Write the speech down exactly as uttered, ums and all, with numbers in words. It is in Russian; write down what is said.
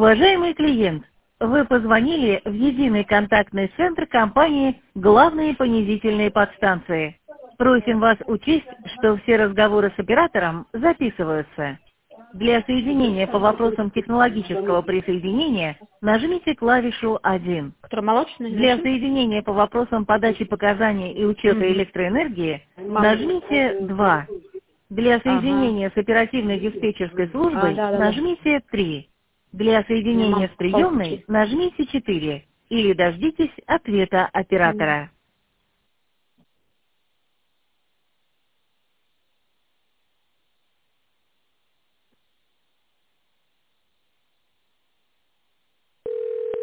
Уважаемый клиент, вы позвонили в единый контактный центр компании «Главные понизительные подстанции». Просим вас учесть, что все разговоры с оператором записываются. Для соединения по вопросам технологического присоединения нажмите клавишу один. Который молочный? Для Нажим? соединения по вопросам подачи показаний и учета Мгм. электроэнергии нажмите два. Для Ага. соединения с оперативной диспетчерской А, службой да, да, да. нажмите три. Для У меня соединения мама с попала в приемной такие. нажмите четыре. Или дождитесь ответа Мгм. оператора.